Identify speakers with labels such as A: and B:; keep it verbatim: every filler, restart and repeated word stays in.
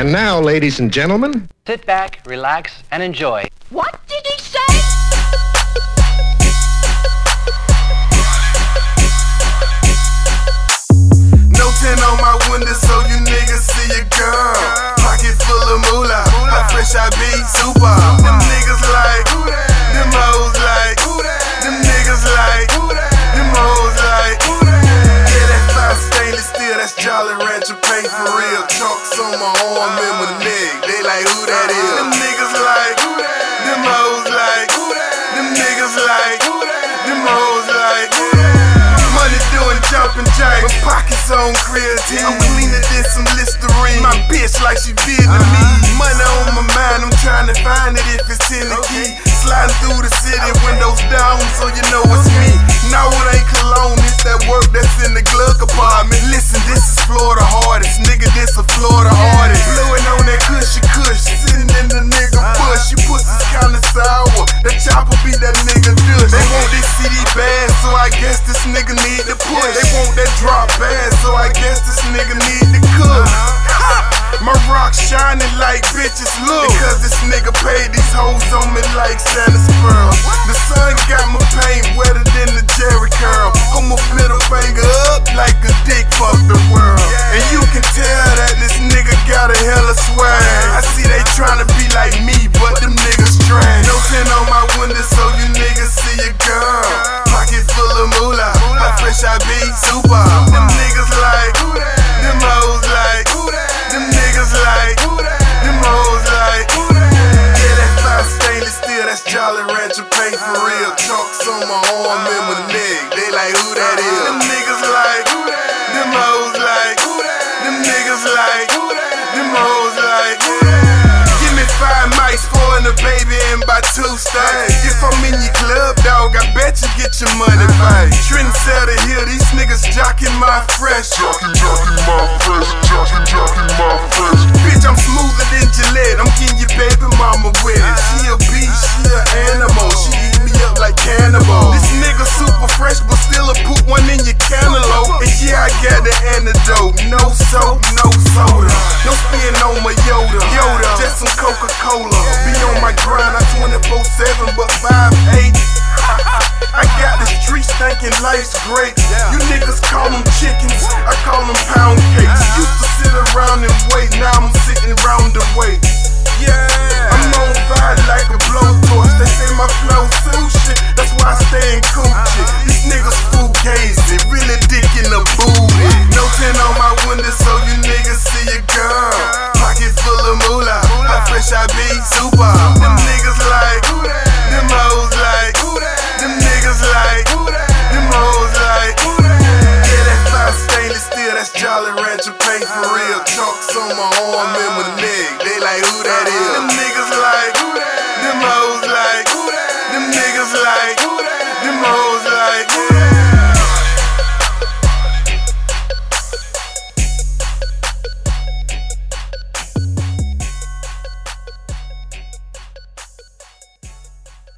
A: And now, ladies and gentlemen,
B: sit back, relax, and enjoy.
C: What did he say?
D: No tint on my window so you niggas see your girl. Pocket full of moolah, how fresh I be, super. Them niggas like, them hoes like, them niggas like, them hoes like. Yeah, that five stainless steel, that's Jolly Rancher paint for real. Chalks on my arm and my neck, they like who that is. Them niggas like, them hoes like, them niggas like, them hoes like. Money doing jumping jacks, my pockets on creatine. I'm cleaner than some Listerine. My bitch like she Vietnamese. Money on my mind, I'm trying to find it if it's in the key. Sliding through the city, windows down, so you know it's me. No, it ain't cologne, it's that work that's in the glove compartment. Listen, this is Florida hardest, nigga, this a Florida artist. Blowing on that cushy cush, sitting in the nigga bush. You pussy's kinda sour, that chopper beat that nigga dush. They want this C D bad, so I guess this nigga need to push. They want that drop bad, so I guess this nigga need to cook. My rock shining like bitches look, because this nigga paid these hoes on me like Santa's pearl. The sun got my paint wetter than the Jerry curl. Hold my middle finger up like a dick fuck the world. And you can tell that this nigga got a hella swag. I see they tryna be like me, but them niggas trash. No tint on my window so you niggas see your girl. Pocket full of moolah, how fresh I be, super. Them niggas like, them hoes like, them niggas like, them hoes like. Yeah, that five stainless steel, that's Jolly Rancher paint for real. Chalks on my arm and my neck, they like who that is. Them niggas like, them hoes like, them niggas like, them hoes like. Give me five mics, four in the baby and buy two stacks. If I'm in your club, dog, I bet you get your money back. Trendsetter here, these niggas jocking my fresh. Jocking, jocking my fresh, jocking, jocking my fresh. Bitch, I'm smoother than Gillette, I'm getting your baby mama with it. She a beast, she a animal, she eat me up like cannibal. This nigga super fresh, but still a put one in your cantaloupe. And yeah, I got the antidote, no soap, no soda. No spin on my Yoda, Yoda, just some Coca-Cola. Be on my grind, I twenty-four seven, but five eight. I got the streets thinking life's great. You niggas call them chickens, I call them pound cakes. Used to sit around and wait, now I'm sitting round the wait. Yeah, I'm on fire like a blowtorch. They say my flow sushi, that's why I stay in coochie. These niggas fugazi, really dick in the booty. No tint on my window so you niggas see your girl. Pocket full of moolah, how fresh I be, super. Them niggas like, them hoes like, them niggas like, them hoes like. Yeah, that five stainless steel, that's Jolly Rancher paint for real. Chalks on my arm and my neck, they like who that is.